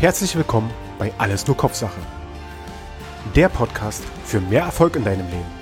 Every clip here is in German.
Herzlich willkommen bei Alles nur Kopfsache. Der Podcast für mehr Erfolg in deinem Leben.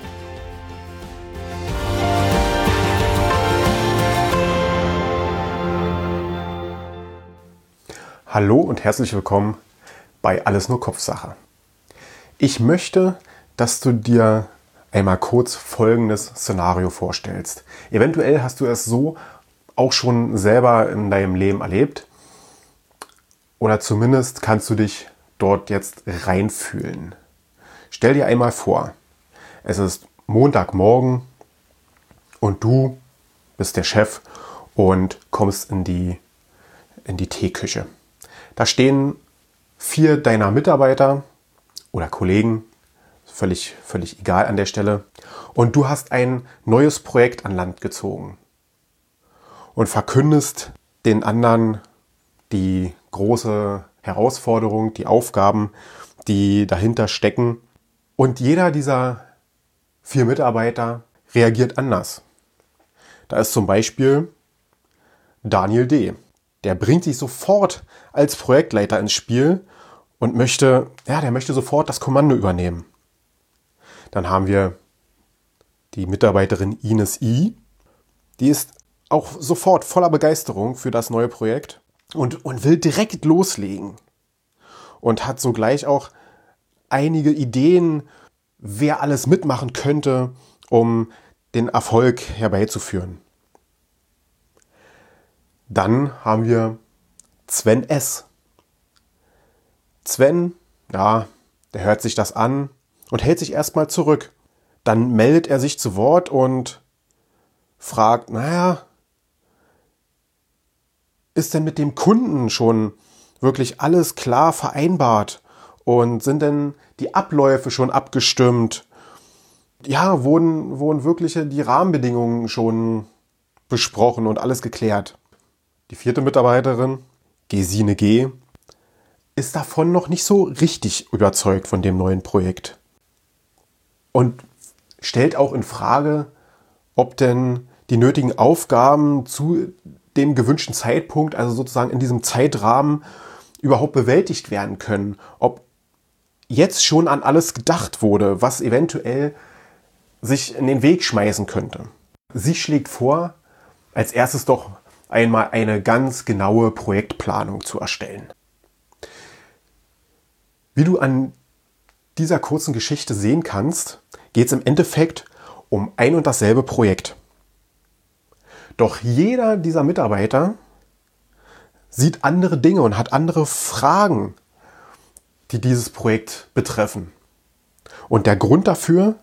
Hallo und herzlich willkommen bei Alles nur Kopfsache. Ich möchte, dass du dir einmal kurz folgendes Szenario vorstellst. Eventuell hast du es so auch schon selber in deinem Leben erlebt. Oder zumindest kannst du dich dort jetzt reinfühlen. Stell dir einmal vor, es ist Montagmorgen und du bist der Chef und kommst in die Teeküche. Da stehen 4 deiner Mitarbeiter oder Kollegen, völlig egal an der Stelle. Und du hast ein neues Projekt an Land gezogen und verkündest den anderen die große Herausforderung, die Aufgaben, die dahinter stecken. Und jeder dieser 4 Mitarbeiter reagiert anders. Da ist zum Beispiel Daniel D. Der bringt sich sofort als Projektleiter ins Spiel und möchte sofort das Kommando übernehmen. Dann haben wir die Mitarbeiterin Ines I. Die ist auch sofort voller Begeisterung für das neue Projekt. Und will direkt loslegen und hat sogleich auch einige Ideen, wer alles mitmachen könnte, um den Erfolg herbeizuführen. Dann haben wir Sven S. Sven, der hört sich das an und hält sich erstmal zurück. Dann meldet er sich zu Wort und fragt, ist denn mit dem Kunden schon wirklich alles klar vereinbart? Und sind denn die Abläufe schon abgestimmt? Ja, wurden wirklich die Rahmenbedingungen schon besprochen und alles geklärt? Die 4. Mitarbeiterin, Gesine G., ist davon noch nicht so richtig überzeugt von dem neuen Projekt. Und stellt auch in Frage, ob denn die nötigen Aufgaben zu dem gewünschten Zeitpunkt, also sozusagen in diesem Zeitrahmen, überhaupt bewältigt werden können. Ob jetzt schon an alles gedacht wurde, was eventuell sich in den Weg schmeißen könnte. Sie schlägt vor, als erstes doch einmal eine ganz genaue Projektplanung zu erstellen. Wie du an dieser kurzen Geschichte sehen kannst, geht es im Endeffekt um ein und dasselbe Projekt. Doch jeder dieser Mitarbeiter sieht andere Dinge und hat andere Fragen, die dieses Projekt betreffen. Und der Grund dafür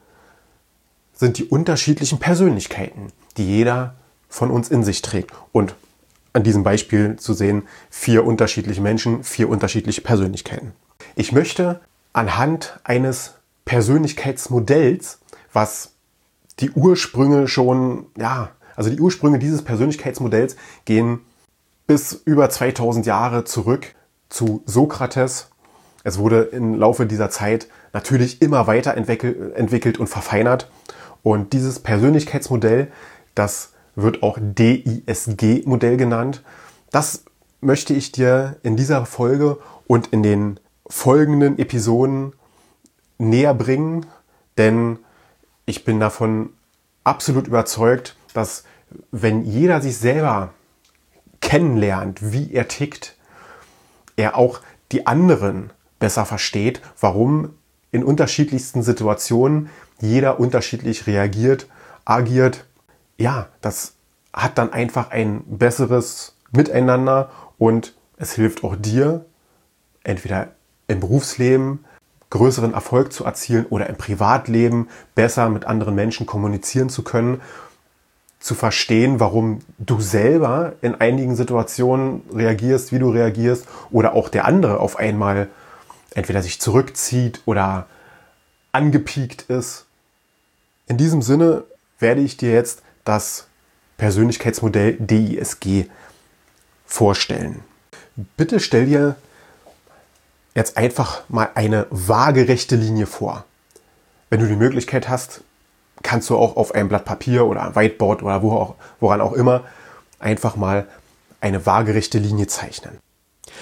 sind die unterschiedlichen Persönlichkeiten, die jeder von uns in sich trägt. Und an diesem Beispiel zu sehen, 4 unterschiedliche Menschen, 4 unterschiedliche Persönlichkeiten. Ich möchte anhand eines Persönlichkeitsmodells, was die Ursprünge schon, die Ursprünge dieses Persönlichkeitsmodells gehen bis über 2000 Jahre zurück zu Sokrates. Es wurde im Laufe dieser Zeit natürlich immer weiter entwickelt und verfeinert. Und dieses Persönlichkeitsmodell, das wird auch DISG-Modell genannt. Das möchte ich dir in dieser Folge und in den folgenden Episoden näher bringen, denn ich bin davon absolut überzeugt, dass wenn jeder sich selber kennenlernt, wie er tickt, er auch die anderen besser versteht, warum in unterschiedlichsten Situationen jeder unterschiedlich reagiert, agiert. Ja, das hat dann einfach ein besseres Miteinander und es hilft auch dir, entweder im Berufsleben größeren Erfolg zu erzielen oder im Privatleben besser mit anderen Menschen kommunizieren zu können, zu verstehen, warum du selber in einigen Situationen reagierst, wie du reagierst oder auch der andere auf einmal entweder sich zurückzieht oder angepiekt ist. In diesem Sinne werde ich dir jetzt das Persönlichkeitsmodell DISG vorstellen. Bitte stell dir jetzt einfach mal eine waagerechte Linie vor. Wenn du die Möglichkeit hast, kannst du auch auf einem Blatt Papier oder einem Whiteboard oder woran auch immer einfach mal eine waagerechte Linie zeichnen.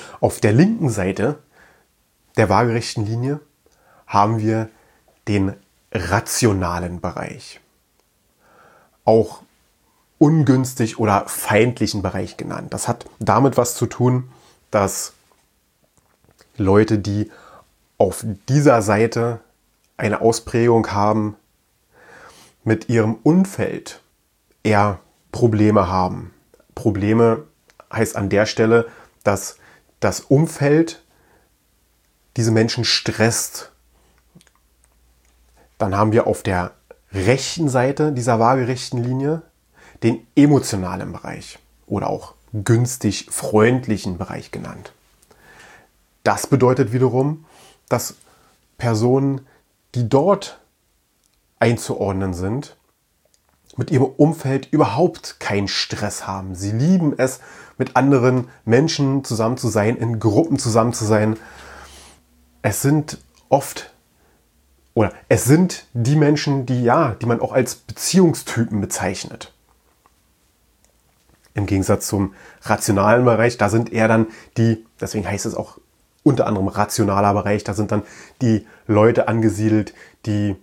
Auf der linken Seite der waagerechten Linie haben wir den rationalen Bereich. Auch ungünstig oder feindlichen Bereich genannt. Das hat damit was zu tun, dass Leute, die auf dieser Seite eine Ausprägung haben, mit ihrem Umfeld eher Probleme haben. Probleme heißt an der Stelle, dass das Umfeld diese Menschen stresst. Dann haben wir auf der rechten Seite dieser waagerechten Linie den emotionalen Bereich oder auch günstig freundlichen Bereich genannt. Das bedeutet wiederum, dass Personen, die dort einzuordnen sind, mit ihrem Umfeld überhaupt keinen Stress haben. Sie lieben es, mit anderen Menschen zusammen zu sein, in Gruppen zusammen zu sein. Es sind die Menschen, die man auch als Beziehungstypen bezeichnet. Im Gegensatz zum rationalen Bereich, da sind eher dann deswegen heißt es auch unter anderem rationaler Bereich, da sind dann die Leute angesiedelt, die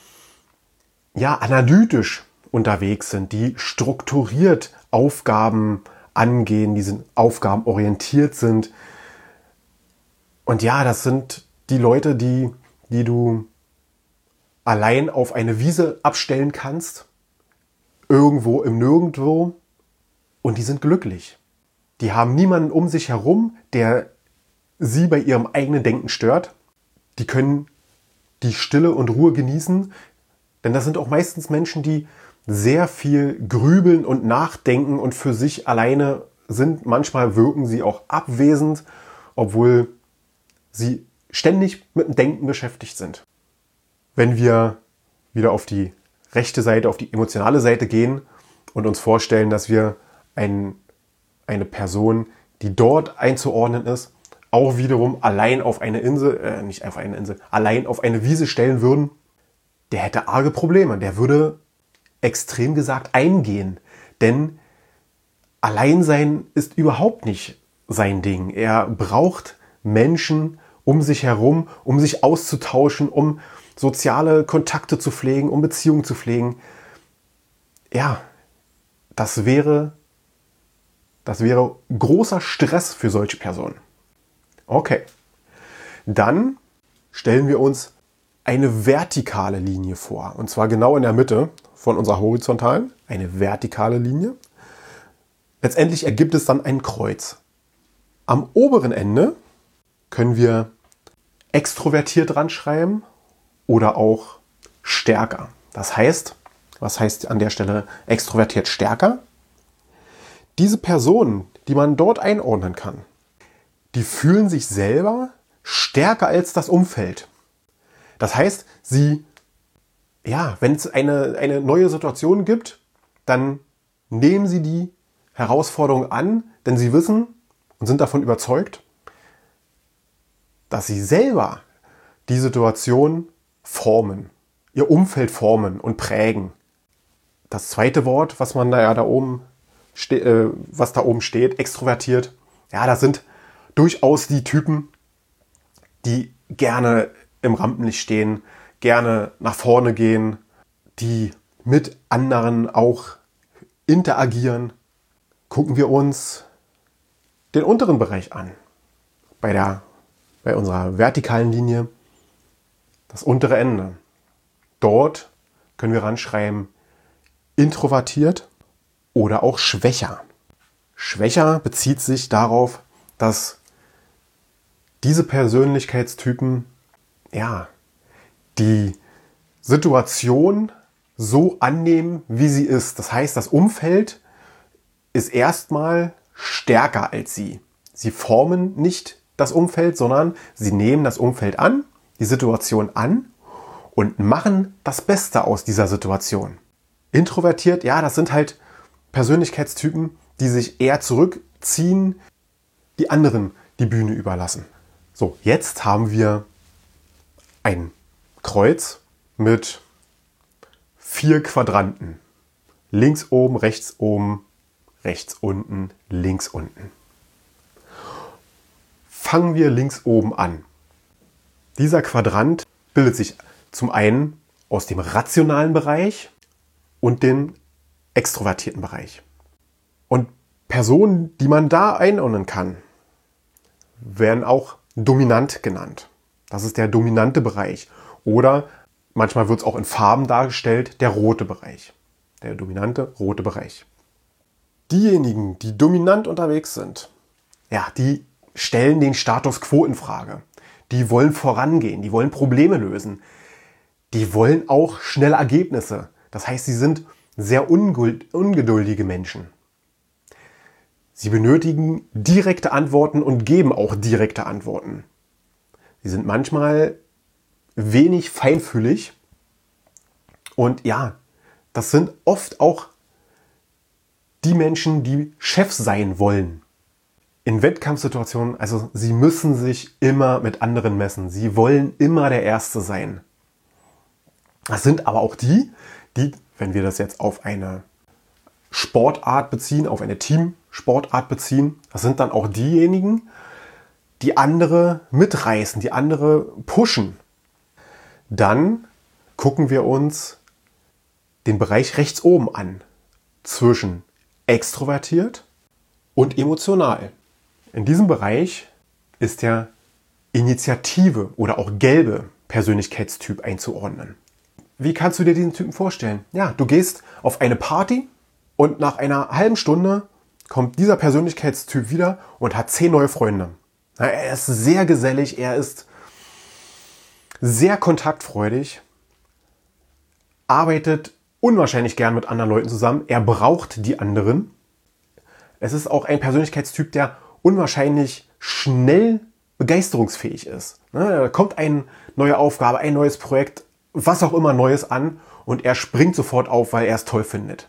analytisch unterwegs sind, die strukturiert Aufgaben angehen, die sind aufgabenorientiert sind. Und das sind die Leute, die du allein auf eine Wiese abstellen kannst, irgendwo im Nirgendwo, und die sind glücklich. Die haben niemanden um sich herum, der sie bei ihrem eigenen Denken stört. Die können die Stille und Ruhe genießen, denn das sind auch meistens Menschen, die sehr viel grübeln und nachdenken und für sich alleine sind. Manchmal wirken sie auch abwesend, obwohl sie ständig mit dem Denken beschäftigt sind. Wenn wir wieder auf die rechte Seite, auf die emotionale Seite gehen und uns vorstellen, dass wir eine Person, die dort einzuordnen ist, auch wiederum allein auf eine allein auf eine Wiese stellen würden, der hätte arge Probleme. Der würde extrem gesagt eingehen. Denn Alleinsein ist überhaupt nicht sein Ding. Er braucht Menschen um sich herum, um sich auszutauschen, um soziale Kontakte zu pflegen, um Beziehungen zu pflegen. Das wäre großer Stress für solche Personen. Okay, dann stellen wir uns eine vertikale Linie vor. Und zwar genau in der Mitte von unserer horizontalen, eine vertikale Linie. Letztendlich ergibt es dann ein Kreuz. Am oberen Ende können wir extrovertiert dran schreiben oder auch stärker. Das heißt, was heißt an der Stelle extrovertiert stärker? Diese Personen, die man dort einordnen kann, die fühlen sich selber stärker als das Umfeld. Das heißt, wenn es eine neue Situation gibt, dann nehmen sie die Herausforderung an, denn sie wissen und sind davon überzeugt, dass sie selber die Situation formen, ihr Umfeld formen und prägen. Das zweite Wort, was da oben steht, extrovertiert, das sind durchaus die Typen, die gerne im Rampenlicht stehen, gerne nach vorne gehen, die mit anderen auch interagieren. Gucken wir uns den unteren Bereich an. Bei unserer vertikalen Linie das untere Ende. Dort können wir ranschreiben introvertiert oder auch schwächer. Schwächer bezieht sich darauf, dass diese Persönlichkeitstypen die Situation so annehmen, wie sie ist. Das heißt, das Umfeld ist erstmal stärker als sie. Sie formen nicht das Umfeld, sondern sie nehmen das Umfeld an, die Situation an und machen das Beste aus dieser Situation. Introvertiert, das sind halt Persönlichkeitstypen, die sich eher zurückziehen, die anderen die Bühne überlassen. So, jetzt haben wir ein Kreuz mit 4 Quadranten. Links oben, rechts unten, links unten. Fangen wir links oben an. Dieser Quadrant bildet sich zum einen aus dem rationalen Bereich und dem extrovertierten Bereich. Und Personen, die man da einordnen kann, werden auch dominant genannt. Das ist der dominante Bereich. Oder manchmal wird es auch in Farben dargestellt, der rote Bereich. Der dominante rote Bereich. Diejenigen, die dominant unterwegs sind, ja, die stellen den Status quo in Frage. Die wollen vorangehen, die wollen Probleme lösen. Die wollen auch schnelle Ergebnisse. Das heißt, sie sind sehr ungeduldige Menschen. Sie benötigen direkte Antworten und geben auch direkte Antworten. Sie sind manchmal wenig feinfühlig. Und ja, das sind oft auch die Menschen, die Chefs sein wollen. In Wettkampfsituationen, also sie müssen sich immer mit anderen messen. Sie wollen immer der Erste sein. Das sind aber auch die, wenn wir das jetzt auf eine Sportart beziehen, auf eine Teamsportart beziehen, das sind dann auch diejenigen, die andere mitreißen, die andere pushen. Dann gucken wir uns den Bereich rechts oben an, zwischen extrovertiert und emotional. In diesem Bereich ist der Initiative oder auch gelbe Persönlichkeitstyp einzuordnen. Wie kannst du dir diesen Typen vorstellen? Ja, du gehst auf eine Party und nach einer halben Stunde kommt dieser Persönlichkeitstyp wieder und hat 10 neue Freunde. Er ist sehr gesellig, er ist sehr kontaktfreudig, arbeitet unwahrscheinlich gern mit anderen Leuten zusammen, er braucht die anderen. Es ist auch ein Persönlichkeitstyp, der unwahrscheinlich schnell begeisterungsfähig ist. Da kommt eine neue Aufgabe, ein neues Projekt, was auch immer Neues an und er springt sofort auf, weil er es toll findet.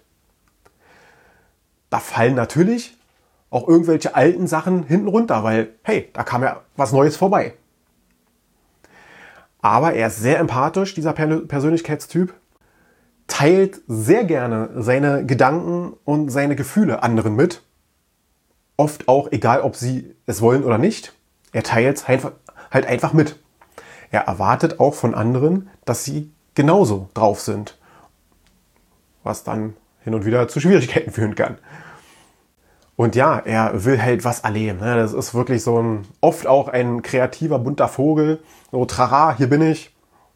Da fallen natürlich auch irgendwelche alten Sachen hinten runter, weil, hey, da kam ja was Neues vorbei. Aber er ist sehr empathisch, dieser Persönlichkeitstyp, teilt sehr gerne seine Gedanken und seine Gefühle anderen mit. Oft auch, egal ob sie es wollen oder nicht, er teilt es halt einfach mit. Er erwartet auch von anderen, dass sie genauso drauf sind, was dann hin und wieder zu Schwierigkeiten führen kann. Und ja, er will halt was erleben. Das ist wirklich oft auch ein kreativer, bunter Vogel. So, trara, hier bin ich.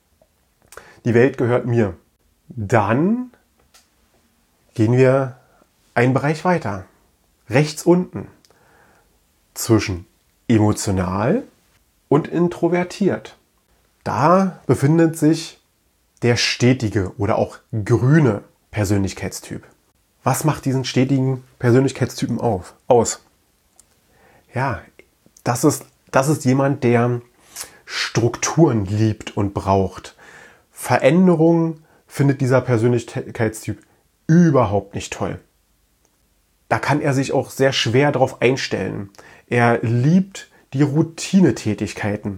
Die Welt gehört mir. Dann gehen wir einen Bereich weiter. Rechts unten. Zwischen emotional und introvertiert. Da befindet sich der stetige oder auch grüne Persönlichkeitstyp. Was macht diesen stetigen Persönlichkeitstypen aus? Ja, das ist jemand, der Strukturen liebt und braucht. Veränderungen findet dieser Persönlichkeitstyp überhaupt nicht toll. Da kann er sich auch sehr schwer darauf einstellen. Er liebt die Routinetätigkeiten.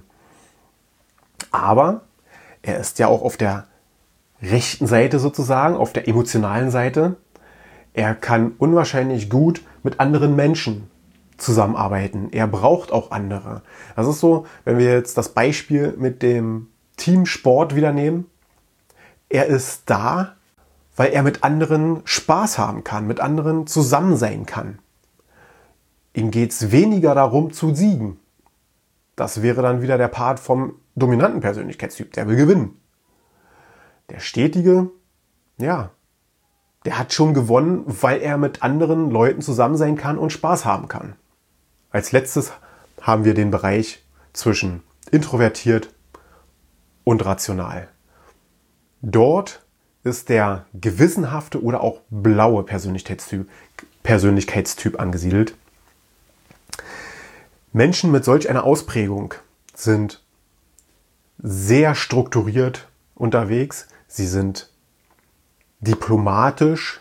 Aber er ist ja auch auf der rechten Seite sozusagen, auf der emotionalen Seite. Er kann unwahrscheinlich gut mit anderen Menschen zusammenarbeiten. Er braucht auch andere. Das ist so, wenn wir jetzt das Beispiel mit dem Teamsport wieder nehmen. Er ist da, weil er mit anderen Spaß haben kann, mit anderen zusammen sein kann. Ihm geht es weniger darum zu siegen. Das wäre dann wieder der Part vom dominanten Persönlichkeitstyp, der will gewinnen. Der stetige, ja, der hat schon gewonnen, weil er mit anderen Leuten zusammen sein kann und Spaß haben kann. Als letztes haben wir den Bereich zwischen introvertiert und rational. Dort ist der gewissenhafte oder auch blaue Persönlichkeitstyp angesiedelt. Menschen mit solch einer Ausprägung sind sehr strukturiert unterwegs. Sie sind diplomatisch.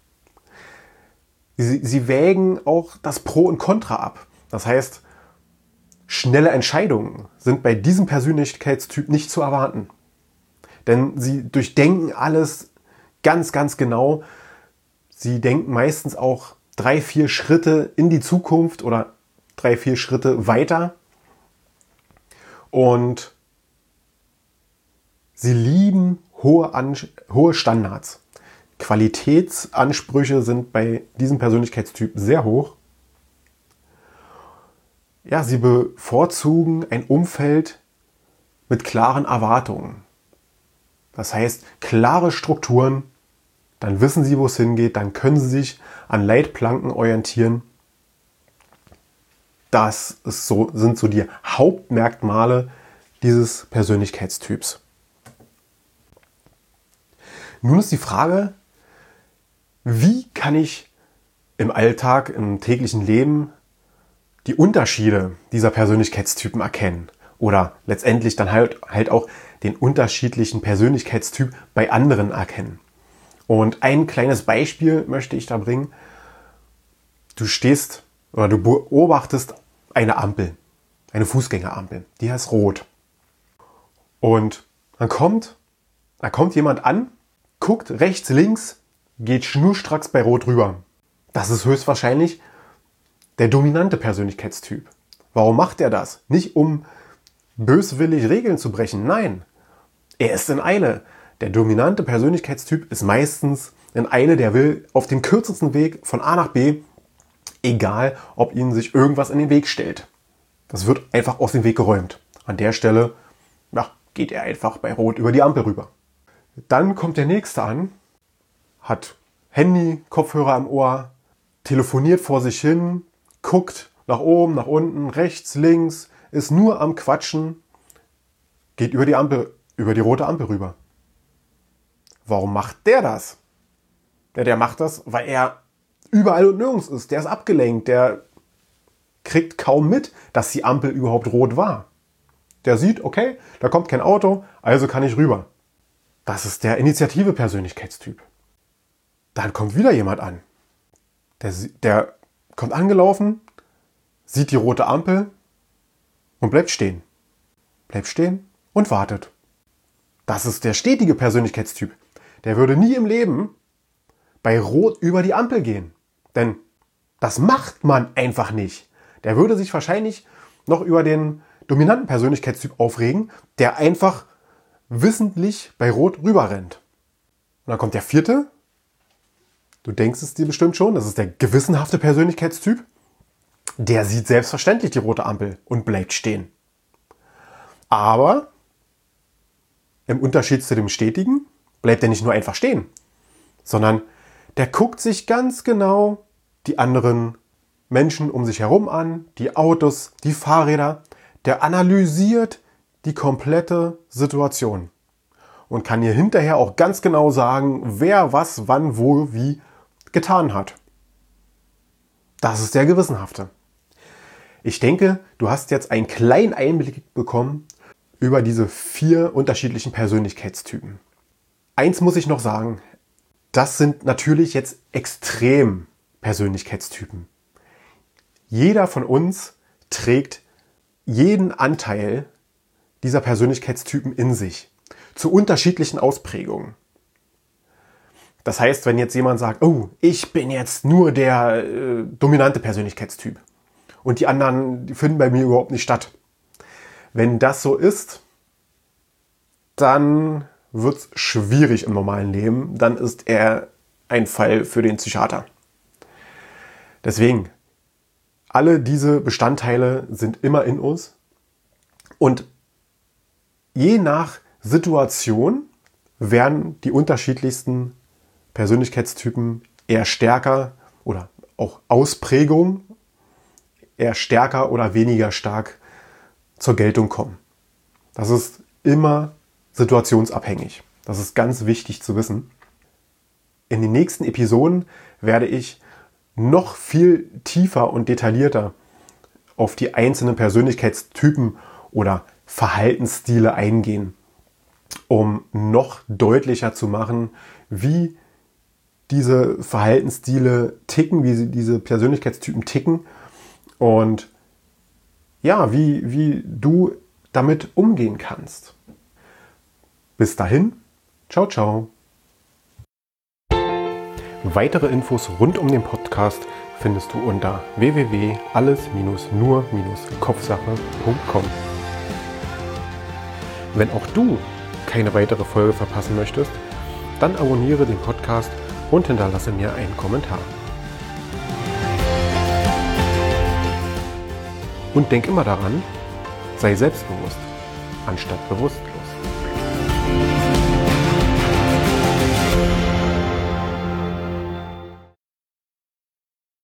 Sie wägen auch das Pro und Contra ab. Das heißt, schnelle Entscheidungen sind bei diesem Persönlichkeitstyp nicht zu erwarten. Denn sie durchdenken alles ganz, ganz genau. Sie denken meistens auch 3-4 Schritte in die Zukunft oder 3-4 Schritte weiter. Und sie lieben hohe Standards. Qualitätsansprüche sind bei diesem Persönlichkeitstyp sehr hoch. Ja, sie bevorzugen ein Umfeld mit klaren Erwartungen. Das heißt, klare Strukturen, dann wissen sie, wo es hingeht, dann können sie sich an Leitplanken orientieren. Sind so die Hauptmerkmale dieses Persönlichkeitstyps. Nun ist die Frage, wie kann ich im Alltag, im täglichen Leben die Unterschiede dieser Persönlichkeitstypen erkennen? Oder letztendlich dann halt auch den unterschiedlichen Persönlichkeitstyp bei anderen erkennen. Und ein kleines Beispiel möchte ich da bringen. Du stehst oder du beobachtest eine Ampel, eine Fußgängerampel, die heißt rot. Und dann kommt jemand an, guckt rechts, links, geht schnurstracks bei Rot rüber. Das ist höchstwahrscheinlich der dominante Persönlichkeitstyp. Warum macht er das? Nicht um böswillig Regeln zu brechen, nein. Er ist in Eile. Der dominante Persönlichkeitstyp ist meistens in Eile, der will auf dem kürzesten Weg von A nach B, egal ob ihnen sich irgendwas in den Weg stellt. Das wird einfach aus dem Weg geräumt. An der Stelle geht er einfach bei Rot über die Ampel rüber. Dann kommt der Nächste an, hat Handy, Kopfhörer im Ohr, telefoniert vor sich hin, guckt nach oben, nach unten, rechts, links, ist nur am Quatschen, geht über die rote Ampel rüber. Warum macht der das? Ja, der macht das, weil er überall und nirgends ist. Der ist abgelenkt, der kriegt kaum mit, dass die Ampel überhaupt rot war. Der sieht, okay, da kommt kein Auto, also kann ich rüber. Das ist der Initiative-Persönlichkeitstyp. Dann kommt wieder jemand an. Der kommt angelaufen, sieht die rote Ampel und bleibt stehen. Bleibt stehen und wartet. Das ist der stetige Persönlichkeitstyp. Der würde nie im Leben bei Rot über die Ampel gehen. Denn das macht man einfach nicht. Der würde sich wahrscheinlich noch über den dominanten Persönlichkeitstyp aufregen, der einfach wissentlich bei Rot rüber rennt. Und dann kommt der vierte. Du denkst es dir bestimmt schon, das ist der gewissenhafte Persönlichkeitstyp. Der sieht selbstverständlich die rote Ampel und bleibt stehen. Aber im Unterschied zu dem Stetigen bleibt er nicht nur einfach stehen, sondern der guckt sich ganz genau die anderen Menschen um sich herum an, die Autos, die Fahrräder. Der analysiert die komplette Situation und kann ihr hinterher auch ganz genau sagen, wer was, wann, wo, wie getan hat. Das ist der Gewissenhafte. Ich denke, du hast jetzt einen kleinen Einblick bekommen über diese 4 unterschiedlichen Persönlichkeitstypen. Eins muss ich noch sagen, das sind natürlich jetzt extrem Persönlichkeitstypen. Jeder von uns trägt jeden Anteil dieser Persönlichkeitstypen in sich, zu unterschiedlichen Ausprägungen. Das heißt, wenn jetzt jemand sagt, oh, ich bin jetzt nur der dominante Persönlichkeitstyp und die anderen, die finden bei mir überhaupt nicht statt. Wenn das so ist, dann wird es schwierig im normalen Leben. Dann ist er ein Fall für den Psychiater. Deswegen, alle diese Bestandteile sind immer in uns und je nach Situation werden die unterschiedlichsten Persönlichkeitstypen eher stärker oder auch Ausprägung eher stärker oder weniger stark zur Geltung kommen. Das ist immer situationsabhängig. Das ist ganz wichtig zu wissen. In den nächsten Episoden werde ich noch viel tiefer und detaillierter auf die einzelnen Persönlichkeitstypen oder Verhaltensstile eingehen, um noch deutlicher zu machen, wie diese Verhaltensstile ticken, wie diese Persönlichkeitstypen ticken und ja, wie du damit umgehen kannst. Bis dahin, ciao, ciao. Weitere Infos rund um den Podcast findest du unter www.alles-nur-kopfsache.com. Wenn auch du keine weitere Folge verpassen möchtest, dann abonniere den Podcast und hinterlasse mir einen Kommentar. Und denk immer daran, sei selbstbewusst, anstatt bewusst.